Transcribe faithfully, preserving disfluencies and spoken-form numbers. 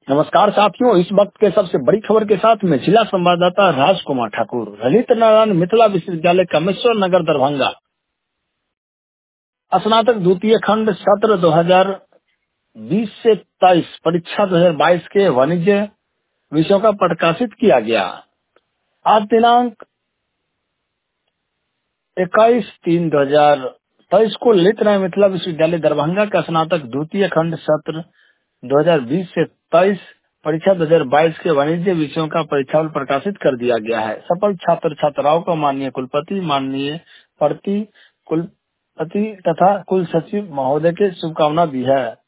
नमस्कार साथियों, इस वक्त के सबसे बड़ी खबर के साथ में जिला संवाददाता राजकुमार ठाकुर। ललित नारायण मिथिला विश्वविद्यालय कामेश्वर नगर दरभंगा स्नातक द्वितीय खंड सत्र दो हज़ार बीस से तेईस परीक्षा दो हज़ार बाईस के वाणिज्य विषयों का प्रकाशित किया गया। आज दिनांक इक्कीस तीन दो हजार तेईस को ललित नारायण मिथिला विश्वविद्यालय दरभंगा का स्नातक द्वितीय खंड सत्र दो हज़ार बीस से तेईस परीक्षा दो हज़ार बाईस के वाणिज्य विषयों का परीक्षाफल प्रकाशित कर दिया गया है। सफल छात्र छात्राओं को माननीय कुलपति, माननीय प्रति कुलपति तथा कुल सचिव महोदय की शुभकामना दी है।